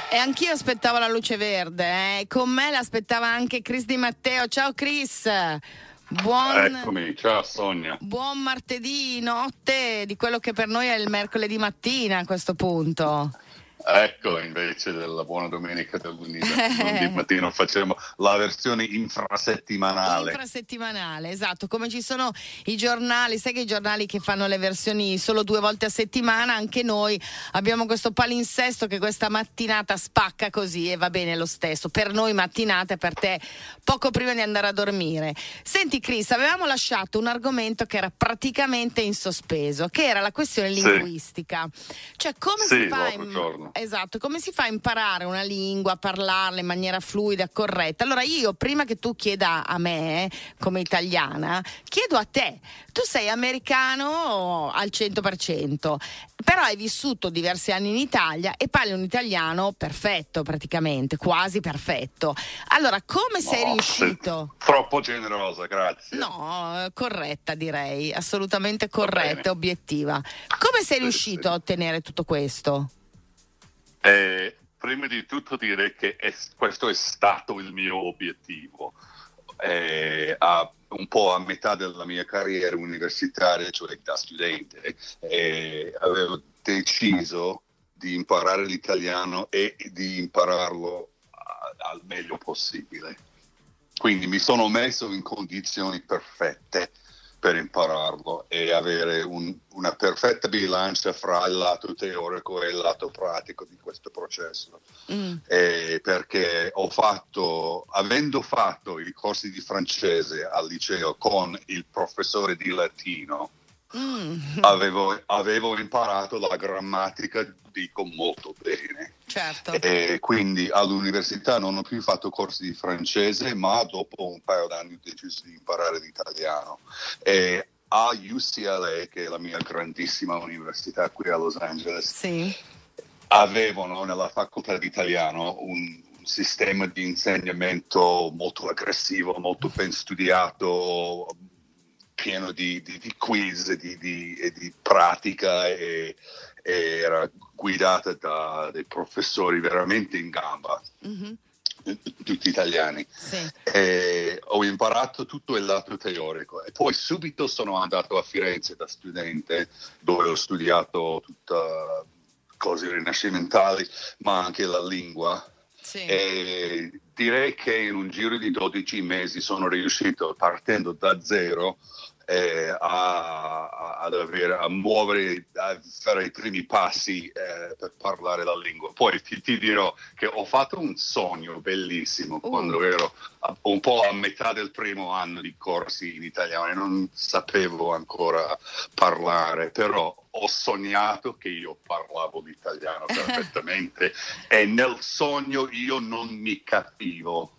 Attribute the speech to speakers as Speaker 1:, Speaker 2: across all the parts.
Speaker 1: E anch'io aspettavo la luce verde, Con me l'aspettava anche Chris Di Matteo. Ciao Chris.
Speaker 2: Eccomi, ciao Sonia.
Speaker 1: Buon martedì notte di quello che per noi è il mercoledì mattina a questo punto.
Speaker 2: Ecco, invece della buona domenica del lunedì di mattino facciamo la versione infrasettimanale.
Speaker 1: Infrasettimanale, esatto, come ci sono i giornali, sai che i giornali che fanno le versioni solo 2 volte a settimana, anche noi abbiamo questo palinsesto che questa mattinata spacca così e va bene lo stesso, per noi mattinata, per te poco prima di andare a dormire. Senti Chris, avevamo lasciato un argomento che era praticamente in sospeso, che era la questione linguistica, cioè come si fa Esatto, come si fa a imparare una lingua, a parlarla in maniera fluida, corretta? Allora io, prima che tu chieda a me, come italiana, chiedo a te. Tu sei americano al 100%, però hai vissuto diversi anni in Italia e parli un italiano perfetto praticamente, quasi perfetto. Allora, come sei riuscito?
Speaker 2: Troppo generosa, grazie.
Speaker 1: No, corretta direi, assolutamente corretta, obiettiva. Come sei riuscito a ottenere tutto questo?
Speaker 2: Prima di tutto dire che questo è stato il mio obiettivo. Un po' a metà della mia carriera universitaria, cioè da studente, avevo deciso di imparare l'italiano e di impararlo al meglio possibile. Quindi mi sono messo in condizioni perfette per impararlo e avere una perfetta bilancia fra il lato teorico e il lato pratico di questo processo. Perché avendo fatto i corsi di francese al liceo con il professore di latino, avevo imparato la grammatica, dico molto bene.
Speaker 1: Certo.
Speaker 2: E quindi all'università non ho più fatto corsi di francese, ma dopo un paio d'anni ho deciso di imparare l'italiano. E a UCLA, che è la mia grandissima università qui a Los Angeles, avevano nella facoltà di italiano un sistema di insegnamento molto aggressivo, molto ben studiato, pieno di quiz e di pratica, e era guidata da dei professori veramente in gamba, tutti italiani. E ho imparato tutto il lato teorico e poi subito sono andato a Firenze da studente, dove ho studiato tutta cose rinascimentali, ma anche la lingua. E direi che in un giro di 12 mesi sono riuscito, partendo da zero, a muovere, a fare i primi passi per parlare la lingua. Poi ti dirò che ho fatto un sogno bellissimo quando ero un po' a metà del primo anno di corsi in italiano e non sapevo ancora parlare, però ho sognato che io parlavo l'italiano perfettamente e nel sogno io non mi capivo.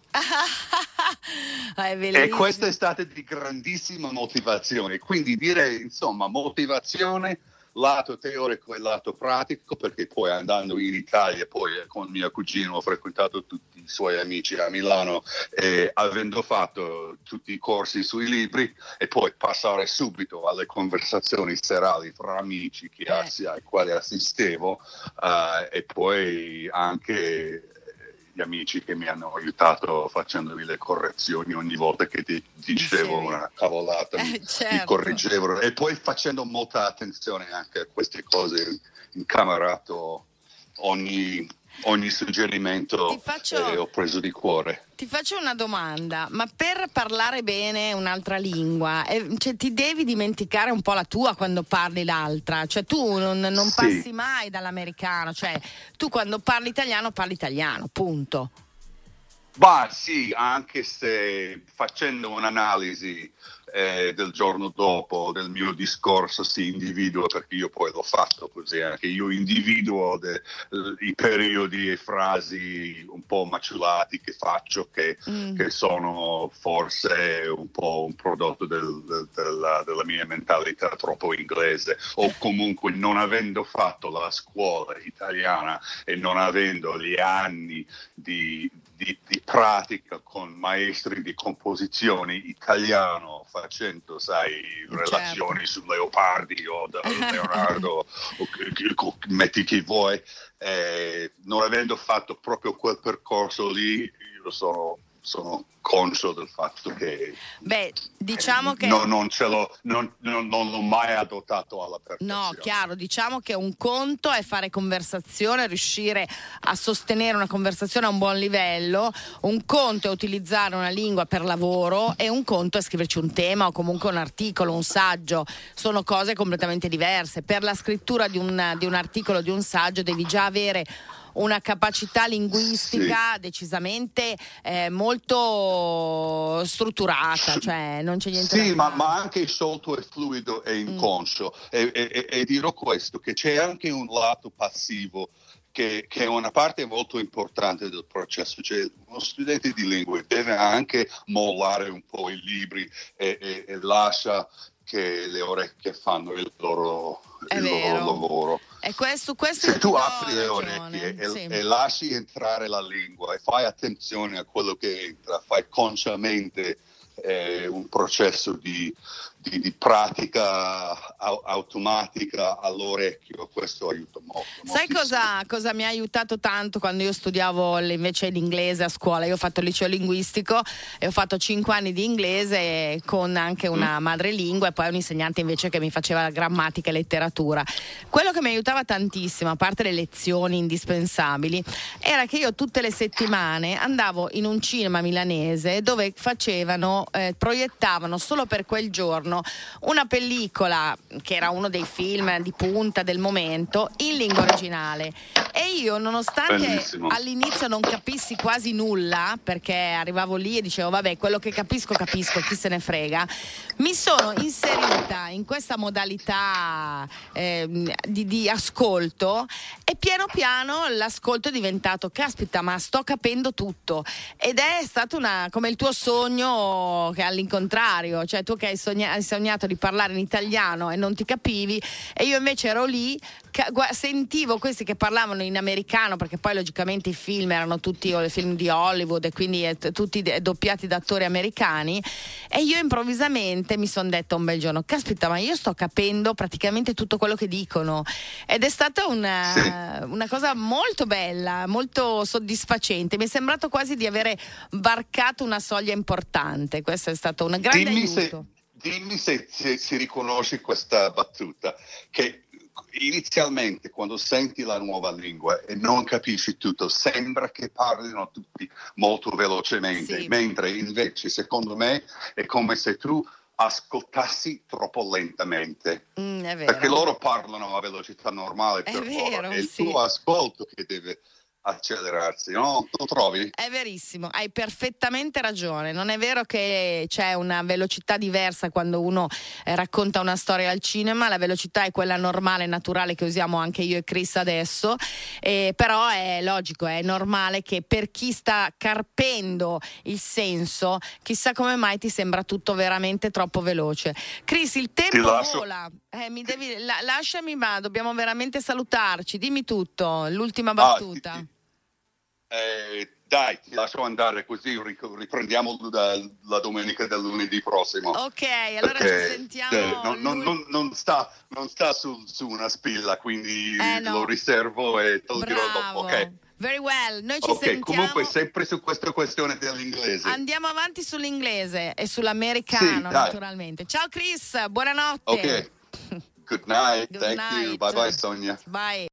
Speaker 2: E questa è stata di grandissima motivazione, quindi direi insomma motivazione, lato teorico e lato pratico, perché poi andando in Italia, poi con mio cugino ho frequentato tutti i suoi amici a Milano, e avendo fatto tutti i corsi sui libri e poi passare subito alle conversazioni serali fra amici ai quali assistevo, e poi anche gli amici che mi hanno aiutato facendomi le correzioni ogni volta che ti dicevo una cavolata, mi correggevano, e poi facendo molta attenzione anche a queste cose, incamerato ogni suggerimento ho preso di cuore.
Speaker 1: Ti faccio una domanda, ma per parlare bene un'altra lingua, cioè, ti devi dimenticare un po' la tua quando parli l'altra? Cioè tu non passi mai dall'americano, cioè tu quando parli italiano, punto.
Speaker 2: Bah sì, anche se facendo un'analisi del giorno dopo del mio discorso si individua, perché io poi l'ho fatto così, anche io individuo i periodi e frasi un po' maculati che faccio, che sono forse un po' un prodotto della mia mentalità troppo inglese, o comunque non avendo fatto la scuola italiana e non avendo gli anni di di pratica con maestri di composizione italiano, facendo, sai, relazioni su Leopardi o Leonardo, o metti chi vuoi, non avendo fatto proprio quel percorso lì, io sono conscio del fatto che
Speaker 1: diciamo che
Speaker 2: non l'ho mai adottato alla perfezione.
Speaker 1: No, chiaro, diciamo che un conto è fare conversazione, riuscire a sostenere una conversazione a un buon livello, un conto è utilizzare una lingua per lavoro e un conto è scriverci un tema o comunque un articolo, un saggio. Sono cose completamente diverse. Per la scrittura di un articolo, di un saggio, devi già avere una capacità linguistica decisamente molto strutturata, cioè non c'è niente da fare.
Speaker 2: ma anche sciolto e fluido e inconscio. E dirò questo, che c'è anche un lato passivo che è una parte molto importante del processo. Cioè, uno studente di lingue deve anche mollare un po' i libri e lascia che le orecchie fanno il loro lavoro.
Speaker 1: E questo
Speaker 2: se tu apri le orecchie e lasci entrare la lingua e fai attenzione a quello che entra, fai consciamente un processo di pratica automatica all'orecchio, questo aiuta molto.
Speaker 1: Sai cosa mi ha aiutato tanto quando io studiavo invece l'inglese a scuola? Io ho fatto il liceo linguistico e ho fatto 5 anni di inglese con anche una madrelingua e poi un insegnante invece che mi faceva grammatica e letteratura. Quello che mi aiutava tantissimo, a parte le lezioni indispensabili, era che io tutte le settimane andavo in un cinema milanese dove proiettavano solo per quel giorno una pellicola che era uno dei film di punta del momento in lingua originale, e io, nonostante all'inizio non capissi quasi nulla, perché arrivavo lì e dicevo vabbè, quello che capisco, chi se ne frega, mi sono inserita in questa modalità di ascolto, e piano piano l'ascolto è diventato caspita, ma sto capendo tutto. Ed è stato come il tuo sogno, che all'incontrario, cioè tu che hai sognato di parlare in italiano e non ti capivi, e io invece ero lì, sentivo questi che parlavano in americano, perché poi logicamente i film erano tutti film di Hollywood e quindi tutti doppiati da attori americani, e io improvvisamente mi sono detto un bel giorno, caspita, ma io sto capendo praticamente tutto quello che dicono, ed è stata una cosa molto bella, molto soddisfacente. Mi è sembrato quasi di avere varcato una soglia importante. Questo è stato un grande aiuto.
Speaker 2: Dimmi se riconosci questa battuta, che inizialmente quando senti la nuova lingua e non capisci tutto, sembra che parlino tutti molto velocemente, mentre invece secondo me è come se tu ascoltassi troppo lentamente,
Speaker 1: è vero.
Speaker 2: Perché loro parlano a velocità normale per loro, è il tuo ascolto che deve accelerarsi, no? Lo trovi?
Speaker 1: È verissimo, hai perfettamente ragione. Non è vero che c'è una velocità diversa quando uno racconta una storia al cinema, la velocità è quella normale, naturale, che usiamo anche io e Chris adesso, però è logico, è normale che per chi sta carpendo il senso, chissà come mai ti sembra tutto veramente troppo veloce. Chris, il tempo vola, lasciami, ma dobbiamo veramente salutarci. Dimmi tutto, l'ultima battuta.
Speaker 2: Dai, ti lascio andare, così riprendiamo la domenica del lunedì prossimo.
Speaker 1: Ok, allora ci sentiamo.
Speaker 2: Non sta su una spilla, quindi lo riservo e te lo dirò dopo. Ok.
Speaker 1: Very well, noi ci sentiamo.
Speaker 2: Comunque sempre su questa questione dell'inglese.
Speaker 1: Andiamo avanti sull'inglese e sull'americano, naturalmente. Ciao Chris, buonanotte.
Speaker 2: Ok. Good night. Thank you. Bye bye Sonia.
Speaker 1: Bye.